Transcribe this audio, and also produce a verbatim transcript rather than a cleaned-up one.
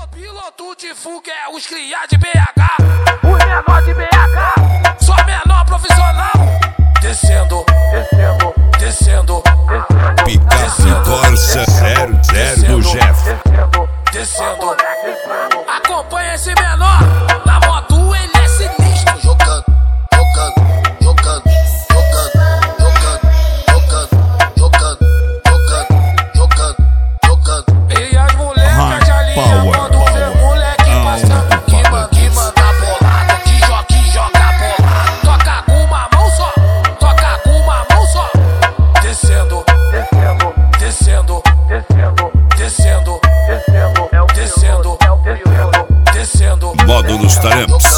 Piloto de fuga é os cria de B H, os menor de B H, só menor profissional. Descendo, descendo, descendo, descendo. Picape Corsa zero zero do Jeff. Descendo, descendo, descendo. Acompanha esse menor, na moto ele é sinistro. Jogando, jogando, jogando, jogando, jogando, jogando, jogando, jogando, jogando. E as molecas já ligam quando vê moleque passando. Que manda, que manda bolada, que joga, que joga bolada. Toca com uma mão só, toca com uma mão só. Descendo, descendo, descendo, descendo, descendo, descendo, descendo, descendo, descendo. Módulos Taramps.